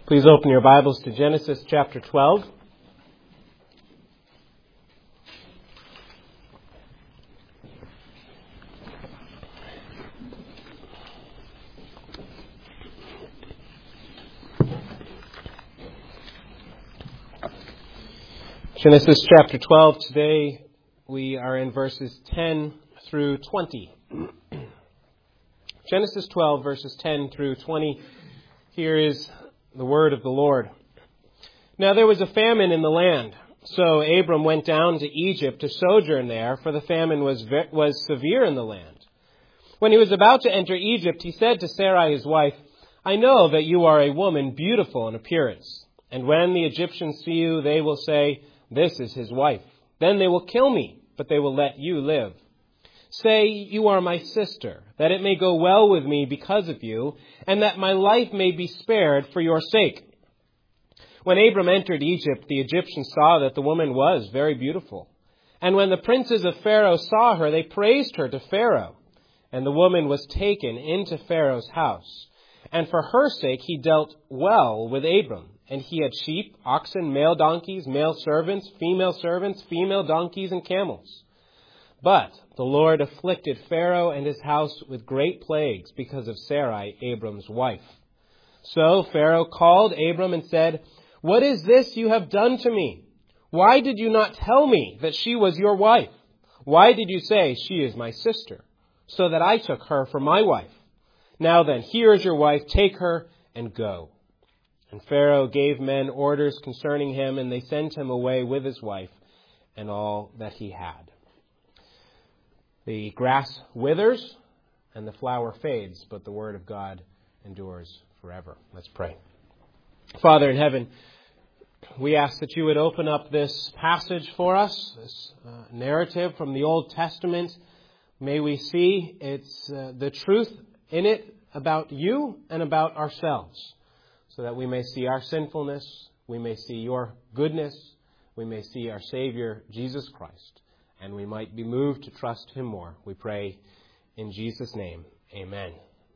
Please open your Bibles to Genesis chapter 12. Genesis chapter 12. Today we are in verses 10 through 20. Genesis 12, verses 10 through 20. Here is the word of the Lord. Now there was a famine in the land, so Abram went down to Egypt to sojourn there, for the famine was severe in the land. When he was about to enter Egypt, he said to Sarai his wife, "I know that you are a woman beautiful in appearance, and when the Egyptians see you, they will say, 'This is his wife.' Then they will kill me, but they will let you live. Say, 'You are my sister,' that it may go well with me because of you, and that my life may be spared for your sake." When Abram entered Egypt, the Egyptians saw that the woman was very beautiful. And when the princes of Pharaoh saw her, they praised her to Pharaoh. And the woman was taken into Pharaoh's house. And for her sake he dealt well with Abram. And he had sheep, oxen, male donkeys, male servants, female donkeys, and camels. But the Lord afflicted Pharaoh and his house with great plagues because of Sarai, Abram's wife. So Pharaoh called Abram and said, "What is this you have done to me? Why did you not tell me that she was your wife? Why did you say, 'She is my sister,' so that I took her for my wife? Now then, here is your wife, take her and go." And Pharaoh gave men orders concerning him, and they sent him away with his wife and all that he had. The grass withers and the flower fades, but the word of God endures forever. Let's pray. Father in heaven, we ask that you would open up this passage for us, this narrative from the Old Testament. May we see the truth in it about you and about ourselves, so that we may see our sinfulness, we may see your goodness, we may see our Savior, Jesus Christ, and we might be moved to trust him more. We pray in Jesus' name. Amen.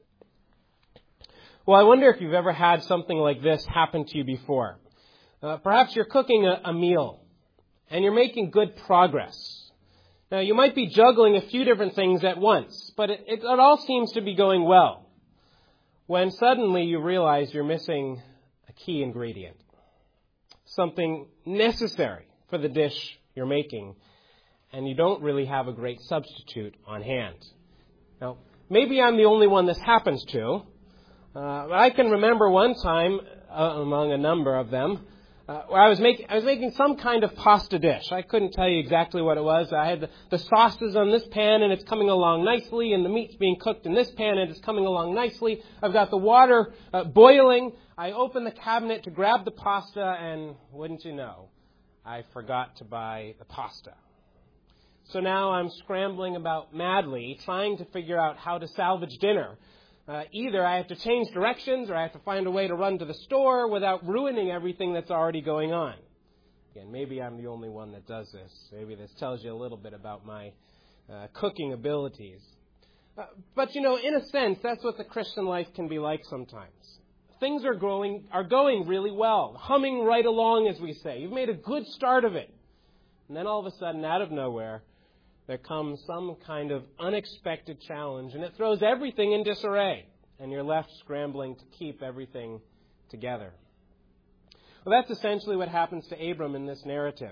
Well, I wonder if you've ever had something like this happen to you before. Perhaps you're cooking a meal and you're making good progress. Now, you might be juggling a few different things at once, but it all seems to be going well, when suddenly you realize you're missing a key ingredient, something necessary for the dish you're making, and you don't really have a great substitute on hand. Now, maybe I'm the only one this happens to, but I can remember one time, among a number of them, where I was making some kind of pasta dish. I couldn't tell you exactly what it was. I had the sauces on this pan, and it's coming along nicely, and the meat's being cooked in this pan, and it's coming along nicely. I've got the water boiling. I open the cabinet to grab the pasta, and wouldn't you know, I forgot to buy the pasta. So now I'm scrambling about madly, trying to figure out how to salvage dinner. Either I have to change directions or I have to find a way to run to the store without ruining everything that's already going on. Again, maybe I'm the only one that does this. Maybe this tells you a little bit about my cooking abilities. But, in a sense, that's what the Christian life can be like sometimes. Things are going really well, humming right along, as we say. You've made a good start of it. And then all of a sudden, out of nowhere, there comes some kind of unexpected challenge, and it throws everything in disarray, and you're left scrambling to keep everything together. Well, that's essentially what happens to Abram in this narrative.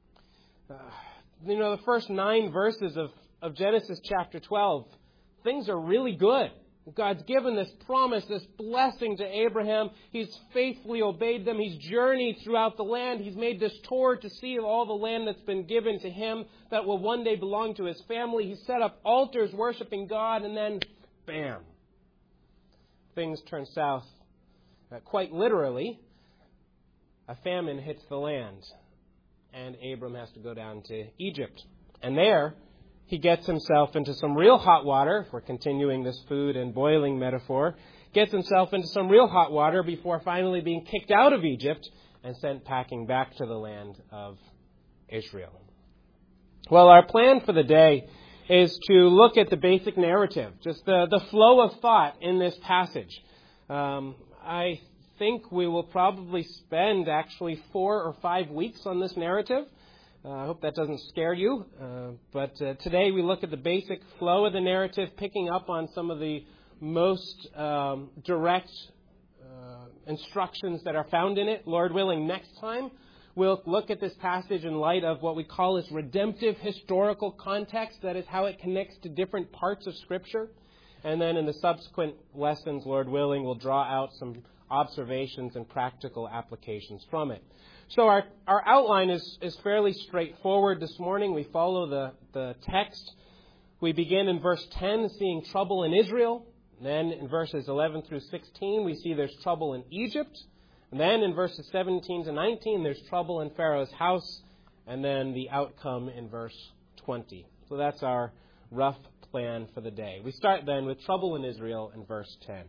The first 9 verses of Genesis chapter 12, things are really good. God's given this promise, this blessing to Abraham. He's faithfully obeyed them. He's journeyed throughout the land. He's made this tour to see all the land that's been given to him that will one day belong to his family. He's set up altars worshiping God, and then, bam, things turn south. Quite literally, a famine hits the land, and Abram has to go down to Egypt. And there, he gets himself into some real hot water, if we're continuing this food and boiling metaphor, gets himself into some real hot water before finally being kicked out of Egypt and sent packing back to the land of Israel. Well, our plan for the day is to look at the basic narrative, just the flow of thought in this passage. I think we will probably spend actually 4 or 5 weeks on this narrative. I hope that doesn't scare you. But today we look at the basic flow of the narrative, picking up on some of the most direct instructions that are found in it. Lord willing, next time we'll look at this passage in light of what we call its redemptive historical context. That is how it connects to different parts of Scripture. And then in the subsequent lessons, Lord willing, we'll draw out some observations and practical applications from it. So our outline is fairly straightforward this morning. We follow the text. We begin in verse 10, seeing trouble in Israel. Then in verses 11 through 16, we see there's trouble in Egypt. And then in verses 17 to 19, there's trouble in Pharaoh's house. And then the outcome in verse 20. So that's our rough plan for the day. We start then with trouble in Israel in verse 10.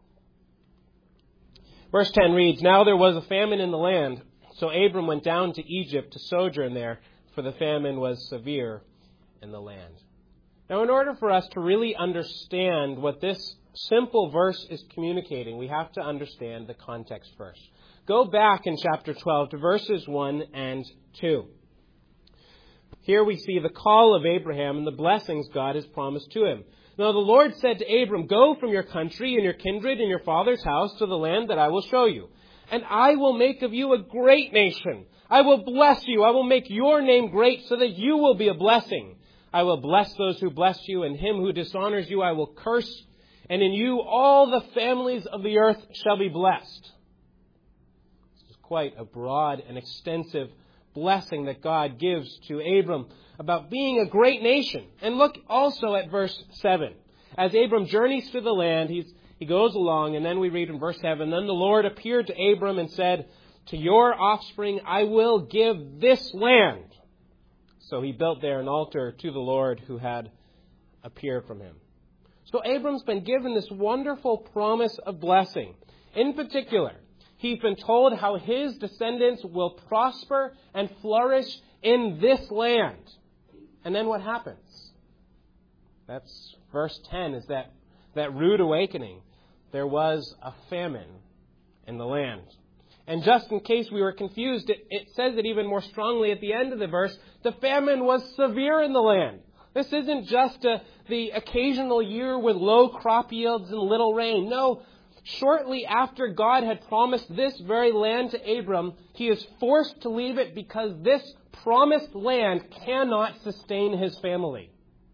Verse 10 reads, "Now there was a famine in the land, so Abram went down to Egypt to sojourn there, for the famine was severe in the land." Now, in order for us to really understand what this simple verse is communicating, we have to understand the context first. Go back in chapter 12 to verses 1 and 2. Here we see the call of Abraham and the blessings God has promised to him. "Now the Lord said to Abram, 'Go from your country and your kindred and your father's house to the land that I will show you. And I will make of you a great nation. I will bless you. I will make your name great so that you will be a blessing. I will bless those who bless you, and him who dishonors you I will curse. And in you all the families of the earth shall be blessed.'" This is quite a broad and extensive blessing that God gives to Abram about being a great nation. And look also at verse 7. As Abram journeys through the land, he goes along, and then we read in verse 7, "Then the Lord appeared to Abram and said, 'To your offspring I will give this land.' So he built there an altar to the Lord who had appeared from him." So Abram's been given this wonderful promise of blessing. In particular, he's been told how his descendants will prosper and flourish in this land. And then what happens? That's verse 10, is that rude awakening. There was a famine in the land. And just in case we were confused, it says it even more strongly at the end of the verse. The famine was severe in the land. This isn't just the occasional year with low crop yields and little rain. No, shortly after God had promised this very land to Abram, he is forced to leave it because this promised land cannot sustain his family.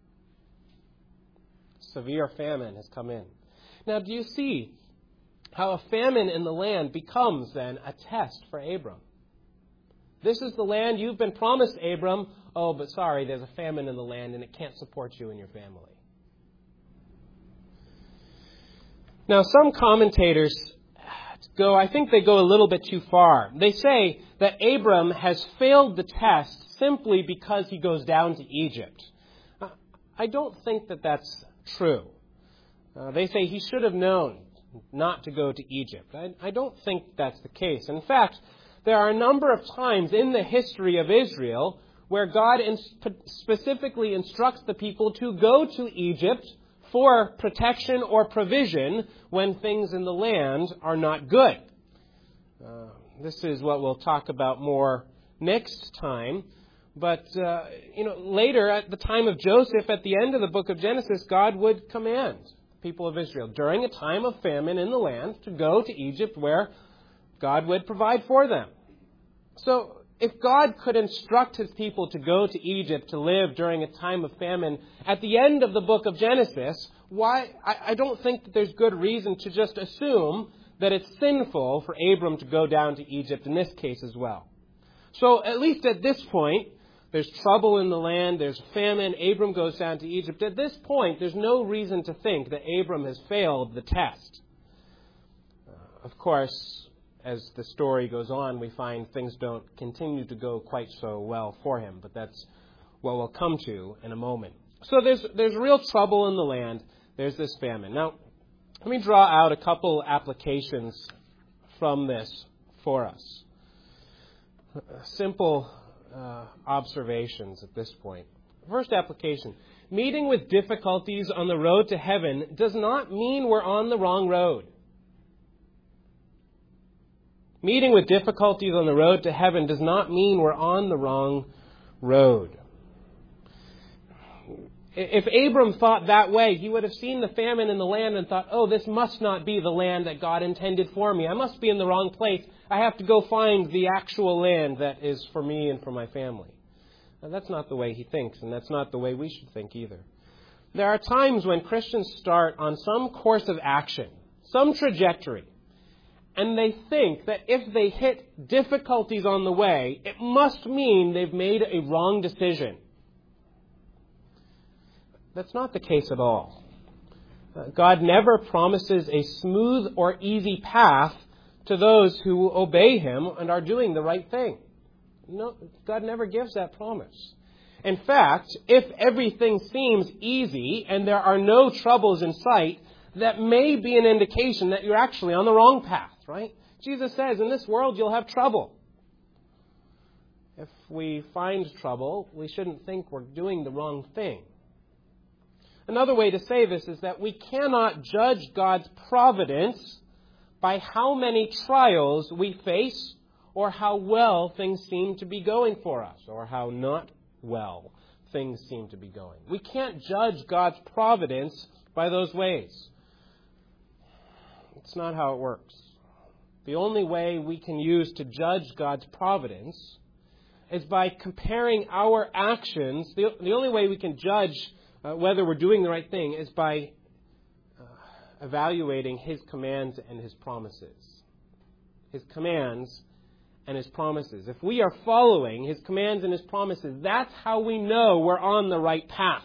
Severe famine has come in. Now, do you see how a famine in the land becomes then a test for Abram? This is the land you've been promised, Abram. Oh, but sorry, there's a famine in the land and it can't support you and your family. Now, some commentators I think they go a little bit too far. They say that Abram has failed the test simply because he goes down to Egypt. I don't think that that's true. They say he should have known not to go to Egypt. I don't think that's the case. In fact, there are a number of times in the history of Israel where God specifically instructs the people to go to Egypt for protection or provision when things in the land are not good. This is what we'll talk about more next time. But, later at the time of Joseph, at the end of the book of Genesis, God would command the people of Israel during a time of famine in the land to go to Egypt where God would provide for them. So if God could instruct his people to go to Egypt to live during a time of famine at the end of the book of Genesis, why? I don't think that there's good reason to just assume that it's sinful for Abram to go down to Egypt in this case as well. So at least at this point, there's trouble in the land, there's famine, Abram goes down to Egypt. At this point, there's no reason to think that Abram has failed the test. Of course, as the story goes on, we find things don't continue to go quite so well for him, but that's what we'll come to in a moment. So there's real trouble in the land. There's this famine. Now, let me draw out a couple applications from this for us. Simple observations at this point. First application. Meeting with difficulties on the road to heaven does not mean we're on the wrong road. Meeting with difficulties on the road to heaven does not mean we're on the wrong road. If Abram thought that way, he would have seen the famine in the land and thought, oh, this must not be the land that God intended for me. I must be in the wrong place. I have to go find the actual land that is for me and for my family. Now, that's not the way he thinks, and that's not the way we should think either. There are times when Christians start on some course of action, some trajectory, and they think that if they hit difficulties on the way, it must mean they've made a wrong decision. That's not the case at all. God never promises a smooth or easy path to those who obey Him and are doing the right thing. No, God never gives that promise. In fact, if everything seems easy and there are no troubles in sight, that may be an indication that you're actually on the wrong path, right? Jesus says, in this world you'll have trouble. If we find trouble, we shouldn't think we're doing the wrong thing. Another way to say this is that we cannot judge God's providence by how many trials we face or how well things seem to be going for us or how not well things seem to be going. We can't judge God's providence by those ways. It's not how it works. The only way we can use to judge God's providence is by comparing our actions. The only way we can judge whether we're doing the right thing is by evaluating His commands and His promises. His commands and His promises. If we are following His commands and His promises, that's how we know we're on the right path.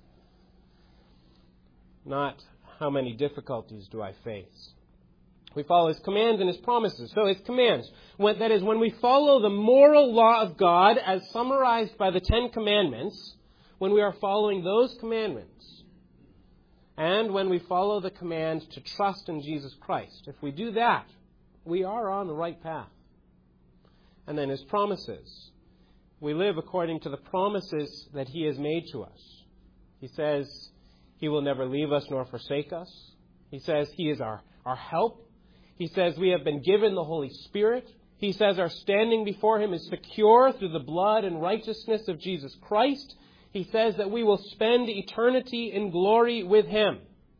Not how many difficulties do I face. We follow His commands and His promises. So His commands, that is, when we follow the moral law of God as summarized by the Ten Commandments, when we are following those commandments, and when we follow the command to trust in Jesus Christ, if we do that, we are on the right path. And then His promises. We live according to the promises that He has made to us. He says He will never leave us nor forsake us. He says He is our help. He says we have been given the Holy Spirit. He says our standing before Him is secure through the blood and righteousness of Jesus Christ. He says that we will spend eternity in glory with Him.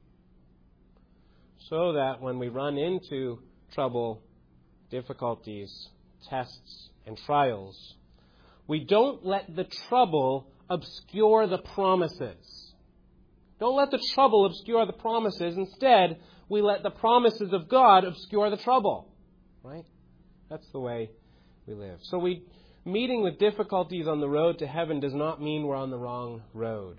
So that when we run into trouble, difficulties, tests, and trials, we don't let the trouble obscure the promises. Don't let the trouble obscure the promises. Instead, we let the promises of God obscure the trouble. Right? That's the way we live. So meeting with difficulties on the road to heaven does not mean we're on the wrong road.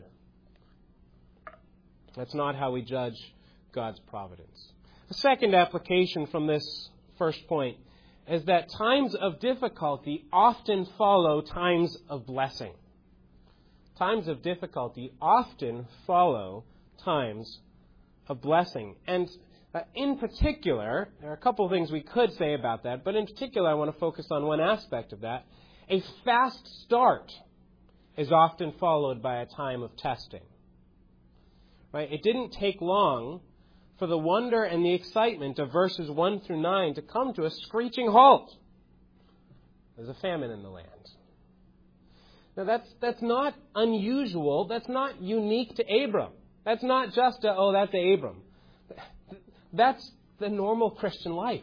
That's not how we judge God's providence. The second application from this first point is that times of difficulty often follow times of blessing. Times of difficulty often follow times of blessing. And in particular, there are a couple of things we could say about that, but in particular I want to focus on one aspect of that. A fast start is often followed by a time of testing. Right? It didn't take long for the wonder and the excitement of verses 1 through 9 to come to a screeching halt. There's a famine in the land. Now that's not unusual. That's not unique to Abram. That's not just that's Abram. That's the normal Christian life.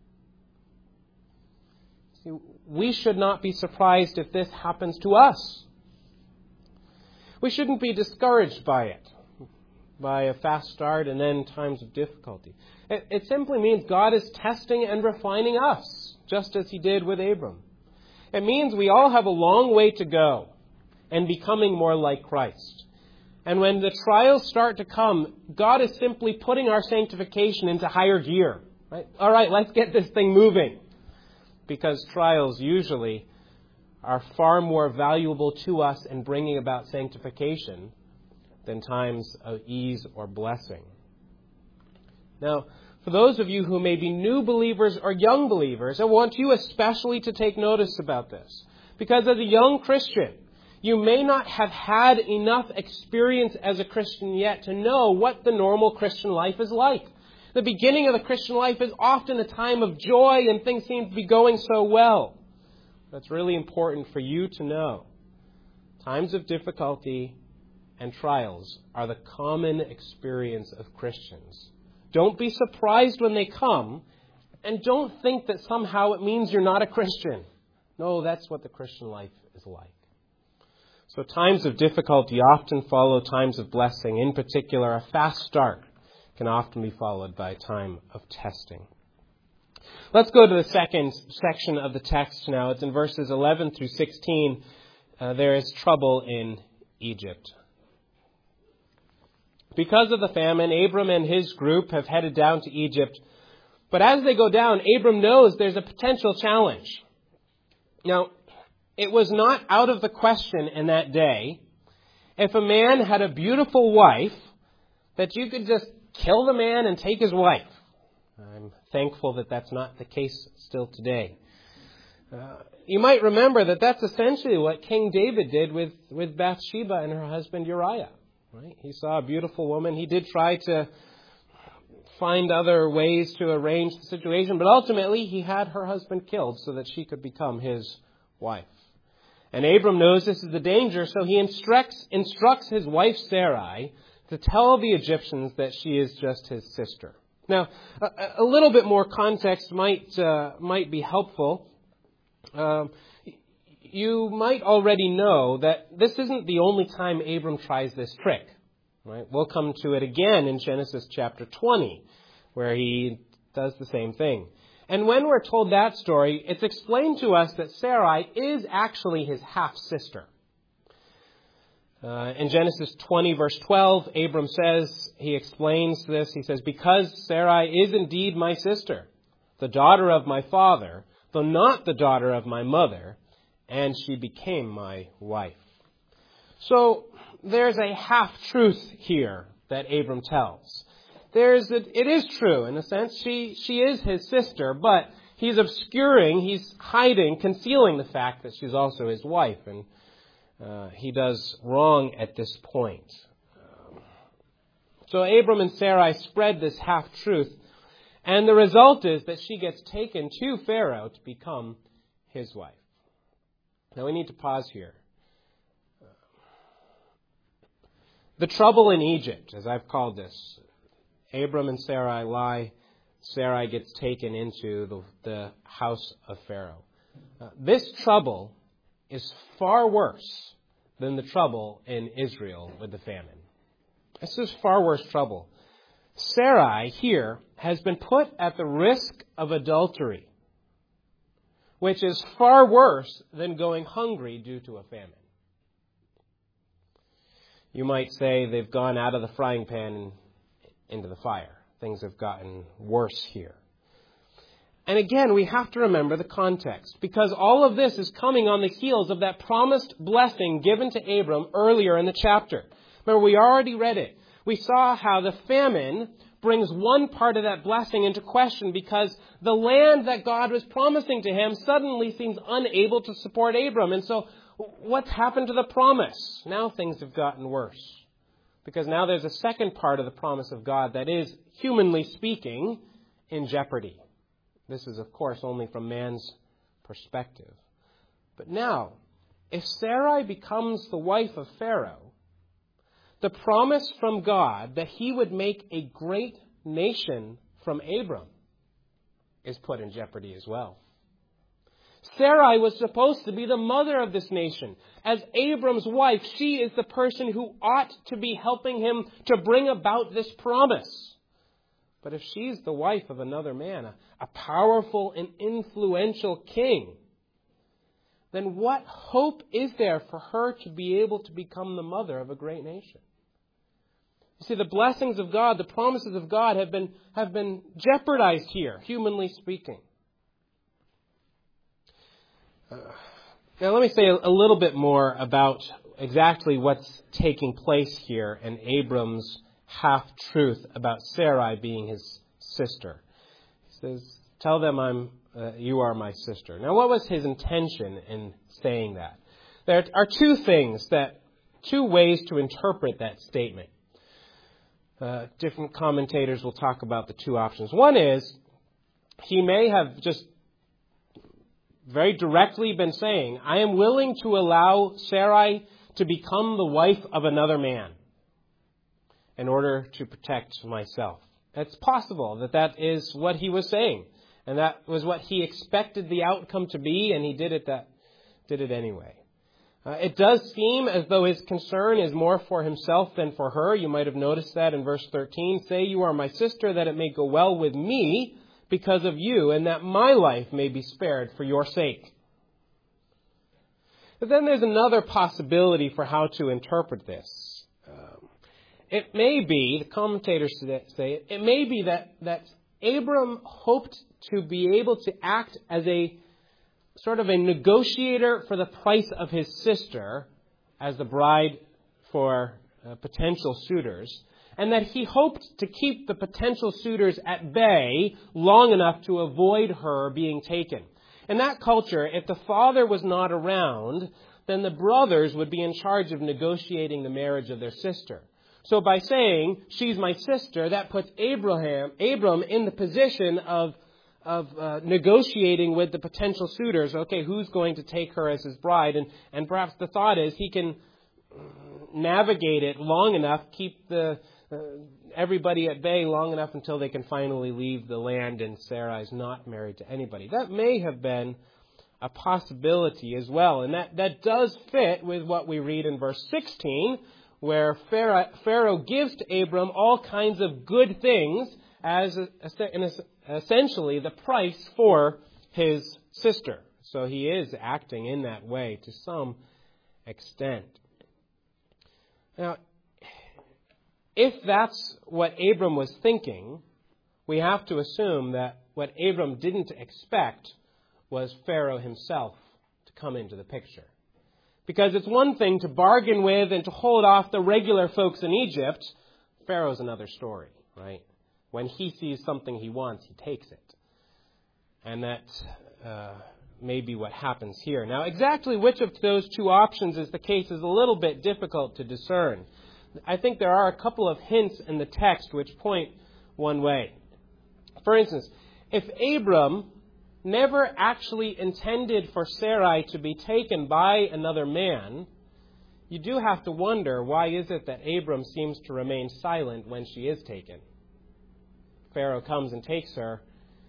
See, we should not be surprised if this happens to us. We shouldn't be discouraged by it, by a fast start and then times of difficulty. It simply means God is testing and refining us, just as He did with Abram. It means we all have a long way to go in becoming more like Christ. And when the trials start to come, God is simply putting our sanctification into higher gear. Right? All right, let's get this thing moving. Because trials usually are far more valuable to us in bringing about sanctification than times of ease or blessing. Now, for those of you who may be new believers or young believers, I want you especially to take notice about this. Because as a young Christian, you may not have had enough experience as a Christian yet to know what the normal Christian life is like. The beginning of the Christian life is often a time of joy and things seem to be going so well. That's really important for you to know. Times of difficulty and trials are the common experience of Christians. Don't be surprised when they come, and don't think that somehow it means you're not a Christian. No, that's what the Christian life is like. So times of difficulty often follow times of blessing. In particular, a fast start can often be followed by a time of testing. Let's go to the second section of the text now. It's in verses 11 through 16. There is trouble in Egypt. Because of the famine, Abram and his group have headed down to Egypt. But as they go down, Abram knows there's a potential challenge. Now, it was not out of the question in that day, if a man had a beautiful wife, that you could just kill the man and take his wife. I'm thankful that that's not the case still today. You might remember that that's essentially what King David did with Bathsheba and her husband Uriah. Right? He saw a beautiful woman. He did try to find other ways to arrange the situation, but ultimately he had her husband killed so that she could become his wife. And Abram knows this is the danger, so he instructs his wife Sarai to tell the Egyptians that she is just his sister. Now, a little bit more context might be helpful. You might already know that this isn't the only time Abram tries this trick. Right? We'll come to it again in Genesis chapter 20, where he does the same thing. And when we're told that story, it's explained to us that Sarai is actually his half-sister. In Genesis 20, verse 12, Abram says, he explains this, he says, because Sarai is indeed my sister, the daughter of my father, though not the daughter of my mother, and she became my wife. So there's a half-truth here that Abram tells. It is true, in a sense, she is his sister, but he's obscuring, he's hiding, concealing the fact that she's also his wife, and he does wrong at this point. So Abram and Sarai spread this half-truth, and the result is that she gets taken to Pharaoh to become his wife. Now we need to pause here. The trouble in Egypt, as I've called this, Abram and Sarai lie. Sarai gets taken into the house of Pharaoh. This trouble is far worse than the trouble in Israel with the famine. This is far worse trouble. Sarai here has been put at the risk of adultery, which is far worse than going hungry due to a famine. You might say they've gone out of the frying pan into the fire. Things have gotten worse here. And again, we have to remember the context, because all of this is coming on the heels of that promised blessing given to Abram earlier in the chapter. Remember, we already read it. We saw how the famine brings one part of that blessing into question because the land that God was promising to him suddenly seems unable to support Abram. And so what's happened to the promise? Now things have gotten worse. Because now there's a second part of the promise of God that is, humanly speaking, in jeopardy. This is, of course, only from man's perspective. But now, if Sarai becomes the wife of Pharaoh, the promise from God that he would make a great nation from Abram is put in jeopardy as well. Sarai was supposed to be the mother of this nation. As Abram's wife, she is the person who ought to be helping him to bring about this promise. But if she's the wife of another man, a powerful and influential king, then what hope is there for her to be able to become the mother of a great nation? You see, the blessings of God, the promises of God have been jeopardized here, humanly speaking. Now let me say a little bit more about exactly what's taking place here in Abram's half-truth about Sarai being his sister. He says, tell them you are my sister. Now what was his intention in saying that? There are two ways to interpret that statement. different commentators will talk about the two options. One is, he may have just very directly been saying, I am willing to allow Sarai to become the wife of another man in order to protect myself. It's possible that that is what he was saying. And that was what he expected the outcome to be, and he did it anyway. It does seem as though his concern is more for himself than for her. You might have noticed that in verse 13. Say, you are my sister, that it may go well with me because of you, and that my life may be spared for your sake. But then there's another possibility for how to interpret this. It may be, the commentators say, it may be that Abram hoped to be able to act as a sort of a negotiator for the price of his sister as the bride for potential suitors, and that he hoped to keep the potential suitors at bay long enough to avoid her being taken. In that culture, if the father was not around, then the brothers would be in charge of negotiating the marriage of their sister. So by saying, she's my sister, that puts Abram in the position of negotiating with the potential suitors. Okay, who's going to take her as his bride? And perhaps the thought is he can navigate it long enough, keep everybody at bay long enough until they can finally leave the land and Sarai's not married to anybody. That may have been a possibility as well. And that does fit with what we read in verse 16, where Pharaoh gives to Abram all kinds of good things as essentially the price for his sister. So he is acting in that way to some extent. Now, if that's what Abram was thinking, we have to assume that what Abram didn't expect was Pharaoh himself to come into the picture. Because it's one thing to bargain with and to hold off the regular folks in Egypt. Pharaoh's another story, right? When he sees something he wants, he takes it. And that may be what happens here. Now, exactly which of those two options is the case is a little bit difficult to discern. I think there are a couple of hints in the text which point one way. For instance, if Abram never actually intended for Sarai to be taken by another man, you do have to wonder, why is it that Abram seems to remain silent when she is taken? Pharaoh comes and takes her,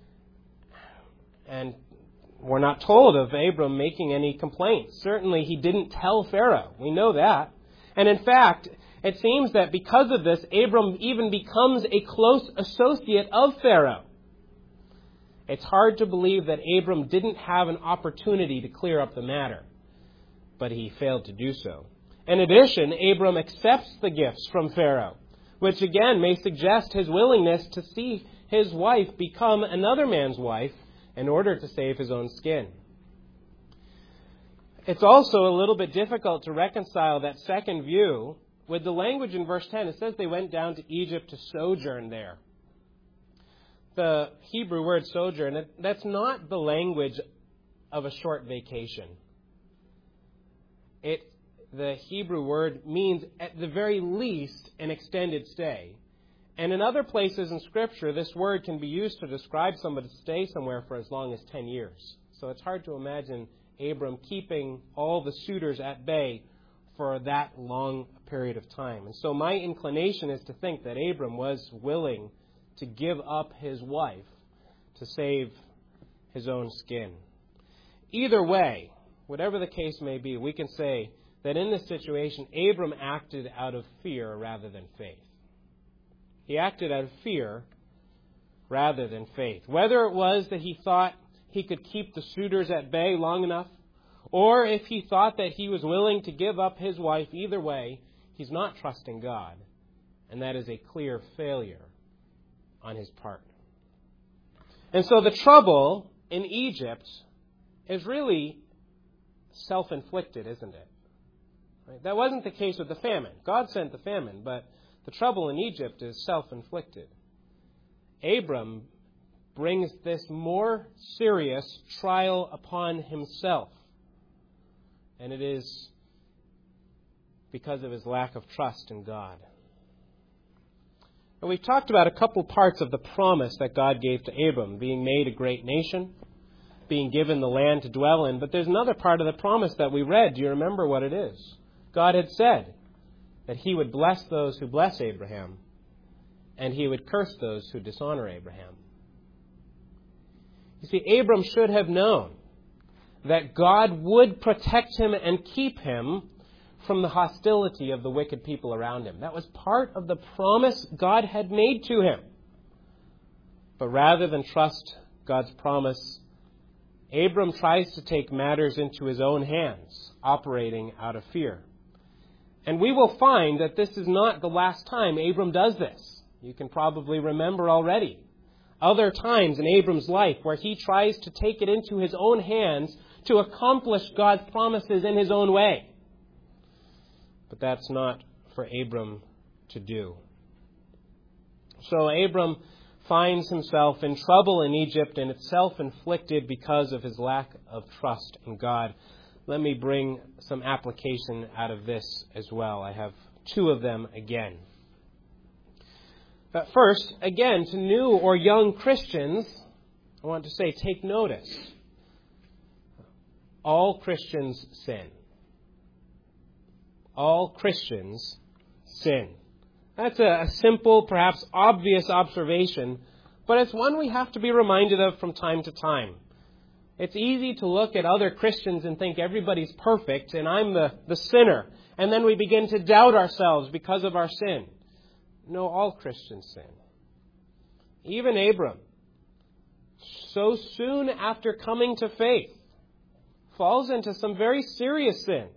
and we're not told of Abram making any complaints. Certainly he didn't tell Pharaoh. We know that. And in fact, it seems that because of this, Abram even becomes a close associate of Pharaoh. It's hard to believe that Abram didn't have an opportunity to clear up the matter, but he failed to do so. In addition, Abram accepts the gifts from Pharaoh, which again may suggest his willingness to see his wife become another man's wife in order to save his own skin. It's also a little bit difficult to reconcile that second view with the language in verse 10. It says they went down to Egypt to sojourn there. The Hebrew word sojourn, that's not the language of a short vacation. The Hebrew word means, at the very least, an extended stay. And in other places in Scripture, this word can be used to describe somebody to stay somewhere for as long as 10 years. So it's hard to imagine Abram keeping all the suitors at bay for that long period of time. And so my inclination is to think that Abram was willing to give up his wife to save his own skin. Either way, whatever the case may be, we can say that in this situation, Abram acted out of fear rather than faith. He acted out of fear rather than faith. Whether it was that he thought he could keep the suitors at bay long enough, or if he thought that he was willing to give up his wife, either way, he's not trusting God. And that is a clear failure on his part. And so the trouble in Egypt is really self-inflicted, isn't it? Right? That wasn't the case with the famine. God sent the famine, but the trouble in Egypt is self-inflicted. Abram brings this more serious trial upon himself. And it is because of his lack of trust in God. And we've talked about a couple parts of the promise that God gave to Abram, being made a great nation, being given the land to dwell in. But there's another part of the promise that we read. Do you remember what it is? God had said that He would bless those who bless Abraham, and He would curse those who dishonor Abraham. You see, Abram should have known that God would protect him and keep him from the hostility of the wicked people around him. That was part of the promise God had made to him. But rather than trust God's promise, Abram tries to take matters into his own hands, operating out of fear. And we will find that this is not the last time Abram does this. You can probably remember already other times in Abram's life where he tries to take it into his own hands to accomplish God's promises in his own way. But that's not for Abram to do. So Abram finds himself in trouble in Egypt, and it's self-inflicted because of his lack of trust in God. Let me bring some application out of this as well. I have two of them again. First, again, to new or young Christians, I want to say, take notice. All Christians sin. All Christians sin. That's a simple, perhaps obvious observation, but it's one we have to be reminded of from time to time. It's easy to look at other Christians and think everybody's perfect and I'm the sinner. And then we begin to doubt ourselves because of our sin. No, all Christians sin. Even Abram, so soon after coming to faith, falls into some very serious sins.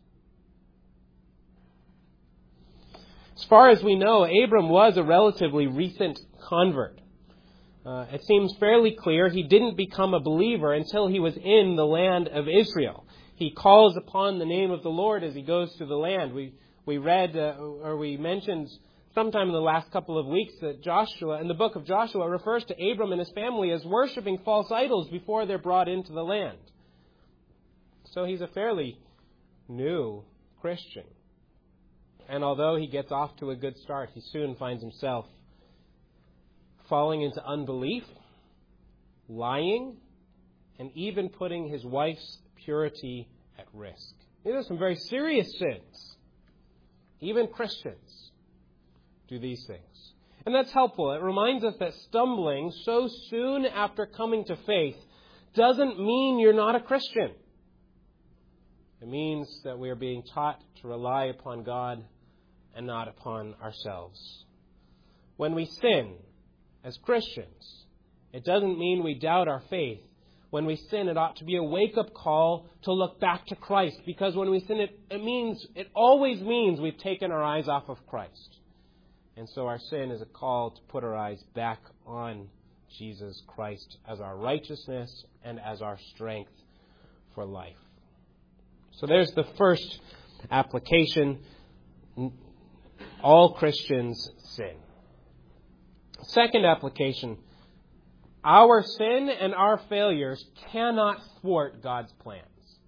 As far as we know, Abram was a relatively recent convert. It seems fairly clear he didn't become a believer until he was in the land of Israel. He calls upon the name of the Lord as he goes through the land. We read, or we mentioned sometime in the last couple of weeks that Joshua, in the book of Joshua, refers to Abram and his family as worshiping false idols before they're brought into the land. So he's a fairly new Christian. And although he gets off to a good start, he soon finds himself falling into unbelief, lying, and even putting his wife's purity at risk. These are some very serious sins. Even Christians do these things. And that's helpful. It reminds us that stumbling so soon after coming to faith doesn't mean you're not a Christian. It means that we are being taught to rely upon God and not upon ourselves. When we sin as Christians, it doesn't mean we doubt our faith. When we sin, it ought to be a wake-up call to look back to Christ. Because when we sin, it always means we've taken our eyes off of Christ. And so our sin is a call to put our eyes back on Jesus Christ as our righteousness and as our strength for life. So there's the first application. All Christians sin. Second application. Our sin and our failures cannot thwart God's plans.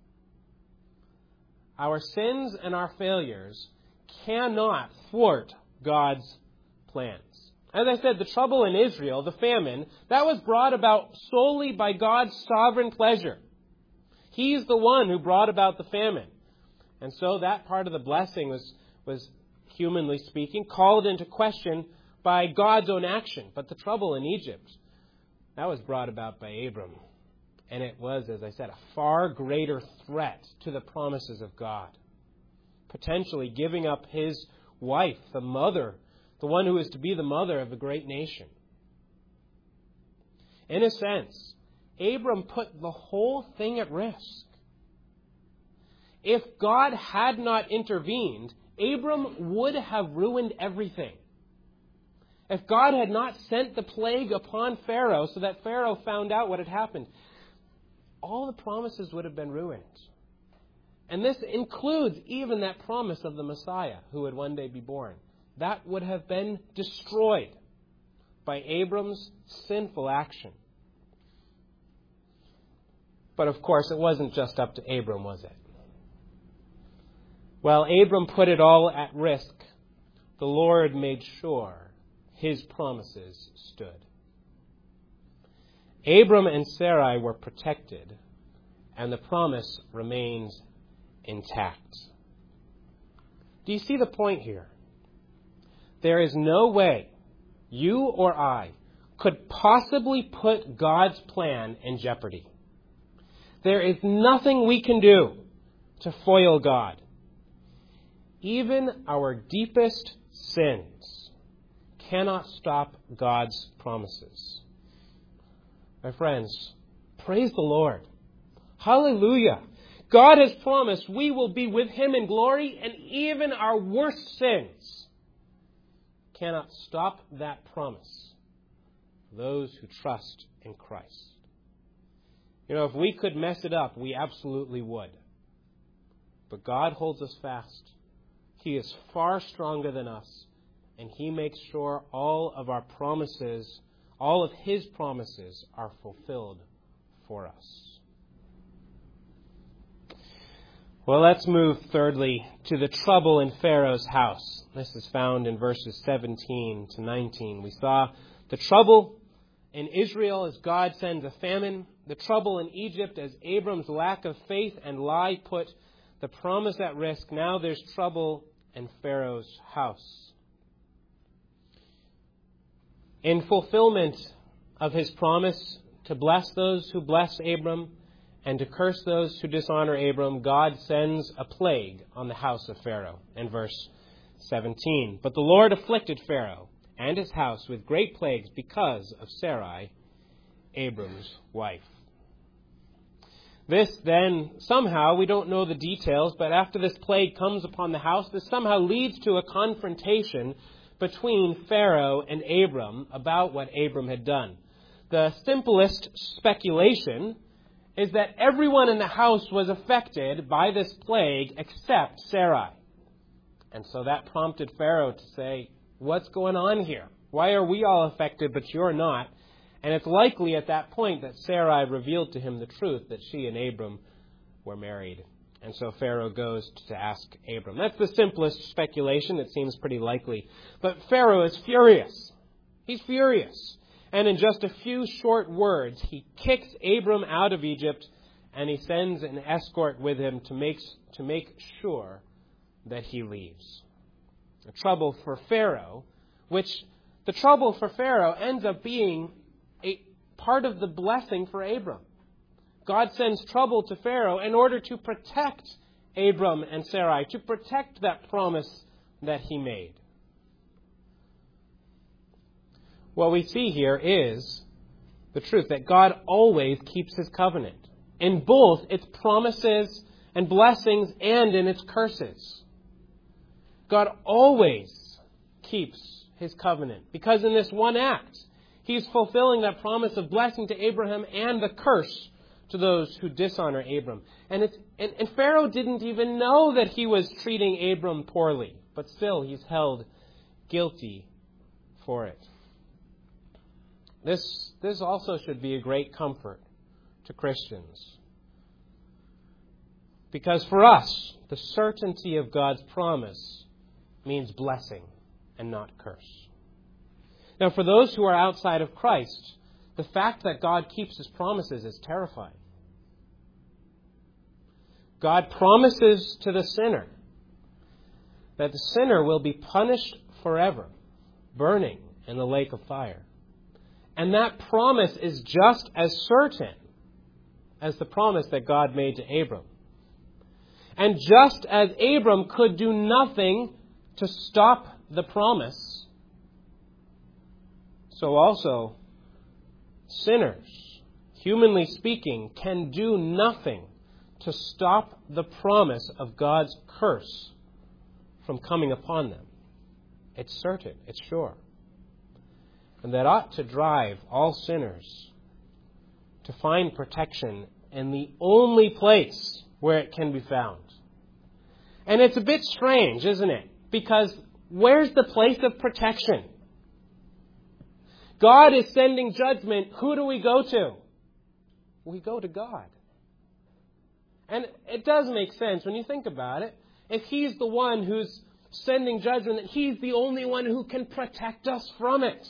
Our sins and our failures cannot thwart God's plans. As I said, the trouble in Israel, the famine, that was brought about solely by God's sovereign pleasure. He's the one who brought about the famine. And so that part of the blessing was humanly speaking, called into question by God's own action. But the trouble in Egypt, that was brought about by Abram. And it was, as I said, a far greater threat to the promises of God. Potentially giving up his wife, the mother, the one who is to be the mother of a great nation. In a sense, Abram put the whole thing at risk. If God had not intervened, Abram would have ruined everything. If God had not sent the plague upon Pharaoh so that Pharaoh found out what had happened, all the promises would have been ruined. And this includes even that promise of the Messiah who would one day be born. That would have been destroyed by Abram's sinful action. But of course, it wasn't just up to Abram, was it? While Abram put it all at risk, the Lord made sure his promises stood. Abram and Sarai were protected, and the promise remains intact. Do you see the point here? There is no way you or I could possibly put God's plan in jeopardy. There is nothing we can do to foil God. Even our deepest sins cannot stop God's promises. My friends, praise the Lord. Hallelujah. God has promised we will be with Him in glory, and even our worst sins cannot stop that promise for those who trust in Christ. You know, if we could mess it up, we absolutely would. But God holds us fast. He is far stronger than us, and He makes sure all of our promises, all of His promises are fulfilled for us. Well, let's move thirdly to the trouble in Pharaoh's house. This is found in verses 17 to 19. We saw the trouble in Israel as God sends a famine, the trouble in Egypt as Abram's lack of faith and lie put the promise at risk. Now there's trouble in Pharaoh's house. In fulfillment of his promise to bless those who bless Abram and to curse those who dishonor Abram, God sends a plague on the house of Pharaoh in verse 17. But the Lord afflicted Pharaoh and his house with great plagues because of Sarai, Abram's wife. This then, somehow, we don't know the details, but after this plague comes upon the house, this somehow leads to a confrontation between Pharaoh and Abram about what Abram had done. The simplest speculation is that everyone in the house was affected by this plague except Sarai. And so that prompted Pharaoh to say, what's going on here? Why are we all affected, but you're not? And it's likely at that point that Sarai revealed to him the truth that she and Abram were married. And so Pharaoh goes to ask Abram. That's the simplest speculation. It seems pretty likely. But Pharaoh is furious. He's furious. And in just a few short words, he kicks Abram out of Egypt, and he sends an escort with him to make sure that he leaves. The trouble for Pharaoh ends up being a part of the blessing for Abram. God sends trouble to Pharaoh in order to protect Abram and Sarai, to protect that promise that he made. What we see here is the truth that God always keeps His covenant in both its promises and blessings and in its curses. God always keeps His covenant because in this one act, He's fulfilling that promise of blessing to Abraham and the curse to those who dishonor Abram. And Pharaoh didn't even know that he was treating Abram poorly, but still he's held guilty for it. This also should be a great comfort to Christians. Because for us, the certainty of God's promise means blessing and not curse. Now, for those who are outside of Christ, the fact that God keeps His promises is terrifying. God promises to the sinner that the sinner will be punished forever, burning in the lake of fire. And that promise is just as certain as the promise that God made to Abram. And just as Abram could do nothing to stop the promise, so also sinners, humanly speaking, can do nothing to stop the promise of God's curse from coming upon them. It's certain, it's sure. And that ought to drive all sinners to find protection in the only place where it can be found. And it's a bit strange, isn't it? Because where's the place of protection? God is sending judgment. Who do we go to? We go to God. And it does make sense when you think about it. If He's the one who's sending judgment, that He's the only one who can protect us from it.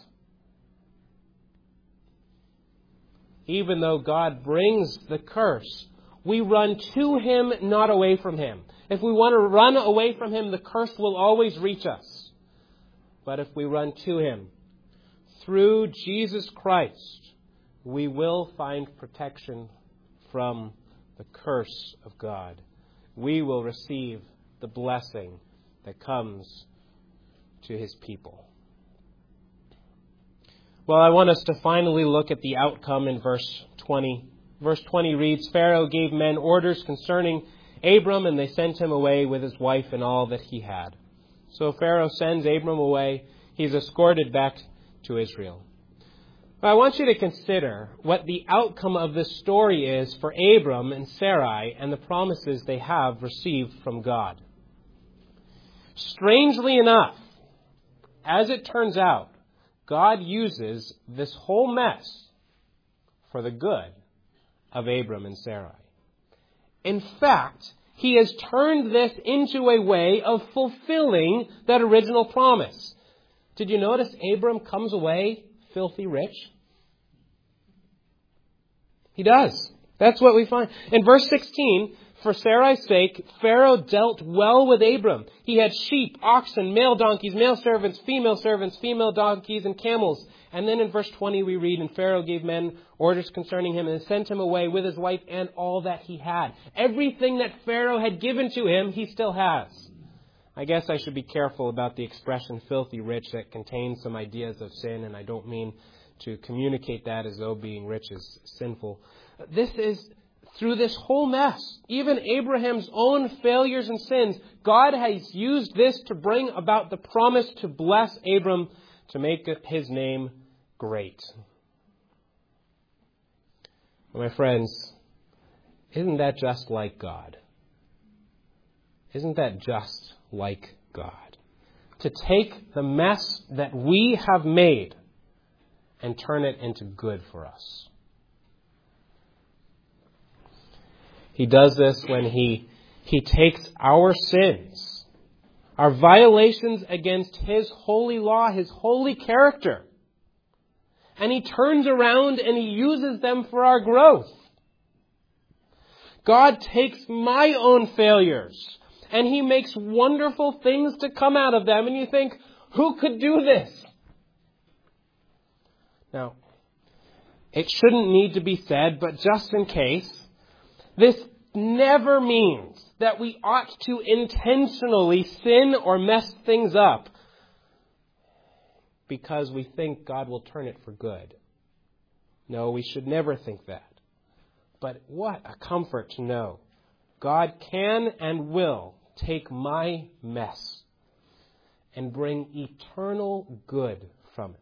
Even though God brings the curse, we run to Him, not away from Him. If we want to run away from Him, the curse will always reach us. But if we run to Him, through Jesus Christ, we will find protection from the curse of God. We will receive the blessing that comes to His people. Well, I want us to finally look at the outcome in verse 20. Verse 20 reads, Pharaoh gave men orders concerning Abram, and they sent him away with his wife and all that he had. So Pharaoh sends Abram away. He's escorted back to Israel. I want you to consider what the outcome of this story is for Abram and Sarai and the promises they have received from God. Strangely enough, as it turns out, God uses this whole mess for the good of Abram and Sarai. In fact, He has turned this into a way of fulfilling that original promise. Did you notice Abram comes away filthy rich? He does. That's what we find. In verse 16, for Sarai's sake, Pharaoh dealt well with Abram. He had sheep, oxen, male donkeys, male servants, female donkeys, and camels. And then in verse 20 we read, and Pharaoh gave men orders concerning him and sent him away with his wife and all that he had. Everything that Pharaoh had given to him, he still has. I guess I should be careful about the expression filthy rich that contains some ideas of sin, and I don't mean to communicate that as though being rich is sinful. This is through this whole mess, even Abraham's own failures and sins, God has used this to bring about the promise to bless Abram, to make His name great. My friends, isn't that just like God? Isn't that just like God? To take the mess that we have made and turn it into good for us. He does this when He takes our sins, our violations against His holy law, His holy character, and He turns around and He uses them for our growth. God takes my own failures and He makes wonderful things to come out of them, and you think, who could do this? Now, it shouldn't need to be said, but just in case, this never means that we ought to intentionally sin or mess things up because we think God will turn it for good. No, we should never think that. But what a comfort to know God can and will take my mess and bring eternal good from it.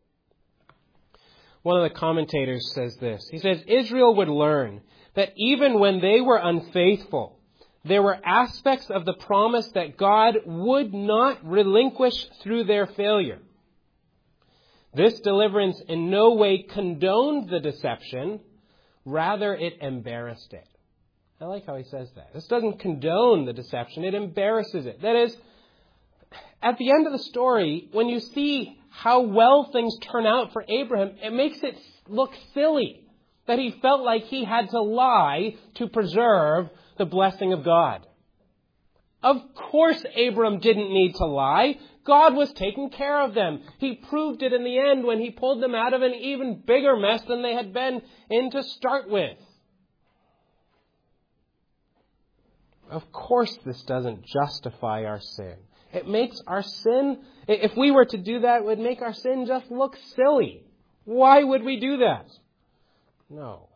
One of the commentators says this. He says, Israel would learn that even when they were unfaithful, there were aspects of the promise that God would not relinquish through their failure. This deliverance in no way condoned the deception, rather it embarrassed it. I like how he says that. This doesn't condone the deception, it embarrasses it. That is, at the end of the story, when you see how well things turn out for Abraham, it makes it look silly that he felt like he had to lie to preserve the blessing of God. Of course Abram didn't need to lie. God was taking care of them. He proved it in the end when He pulled them out of an even bigger mess than they had been in to start with. Of course this doesn't justify our sin. It makes our sin, if we were to do that, it would make our sin just look silly. Why would we do that? No.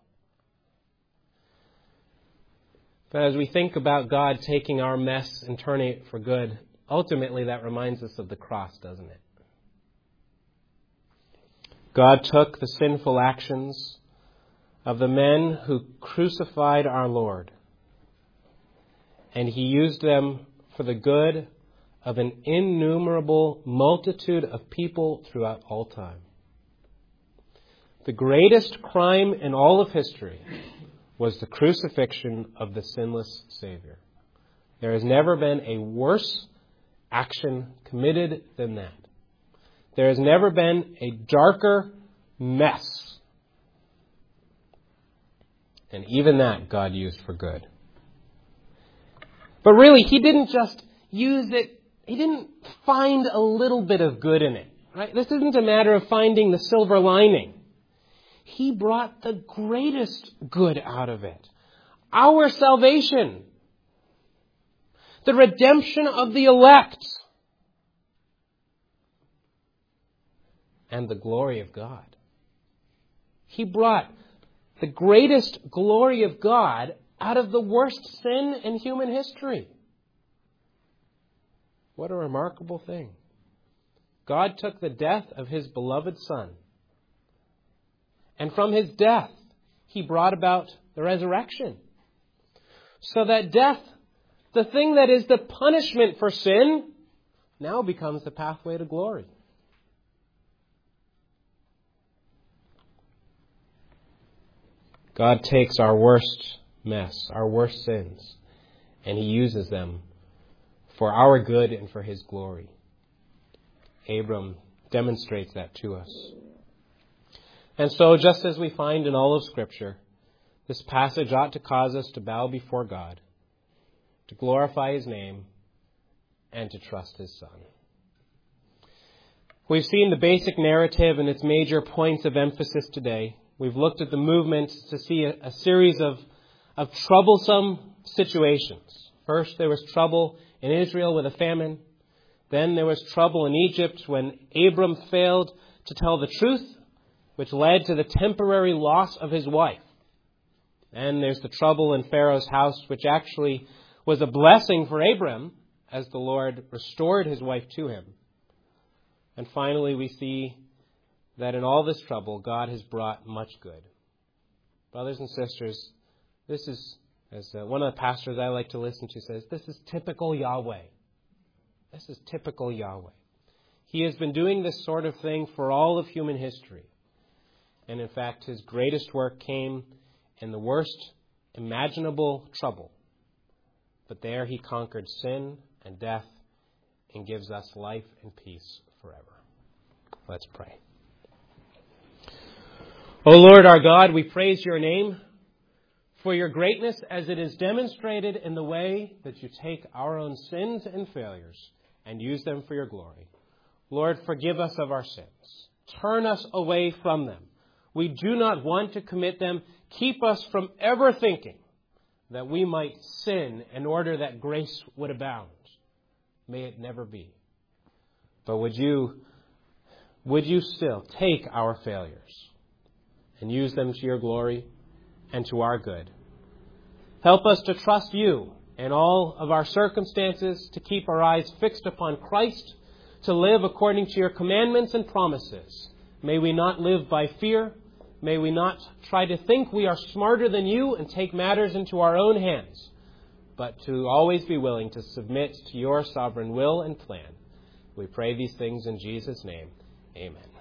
But as we think about God taking our mess and turning it for good, ultimately that reminds us of the cross, doesn't it? God took the sinful actions of the men who crucified our Lord, and He used them for the good of an innumerable multitude of people throughout all time. The greatest crime in all of history was the crucifixion of the sinless Savior. There has never been a worse action committed than that. There has never been a darker mess. And even that God used for good. But really, He didn't just use it. He didn't find a little bit of good in it. Right? This isn't a matter of finding the silver lining. He brought the greatest good out of it. Our salvation. The redemption of the elect. And the glory of God. He brought the greatest glory of God out of the worst sin in human history. What a remarkable thing. God took the death of His beloved Son, and from His death, He brought about the resurrection. So that death, the thing that is the punishment for sin, now becomes the pathway to glory. God takes our worst mess, our worst sins, and He uses them for our good and for His glory. Abram demonstrates that to us. And so, just as we find in all of Scripture, this passage ought to cause us to bow before God, to glorify His name, and to trust His Son. We've seen the basic narrative and its major points of emphasis today. We've looked at the movement to see a series of troublesome situations. First, there was trouble in Israel with a famine. Then there was trouble in Egypt when Abram failed to tell the truth, which led to the temporary loss of his wife. And there's the trouble in Pharaoh's house, which actually was a blessing for Abram as the Lord restored his wife to him. And finally, we see that in all this trouble, God has brought much good. Brothers and sisters, this is, as one of the pastors I like to listen to says, this is typical Yahweh. This is typical Yahweh. He has been doing this sort of thing for all of human history. And in fact, His greatest work came in the worst imaginable trouble. But there He conquered sin and death and gives us life and peace forever. Let's pray. O Lord our God, we praise Your name for Your greatness as it is demonstrated in the way that You take our own sins and failures and use them for Your glory. Lord, forgive us of our sins. Turn us away from them. We do not want to commit them. Keep us from ever thinking that we might sin in order that grace would abound. May it never be. But would you still take our failures and use them to Your glory and to our good? Help us to trust You in all of our circumstances, to keep our eyes fixed upon Christ, to live according to Your commandments and promises. May we not live by fear. May we not try to think we are smarter than You and take matters into our own hands, but to always be willing to submit to Your sovereign will and plan. We pray these things in Jesus' name. Amen.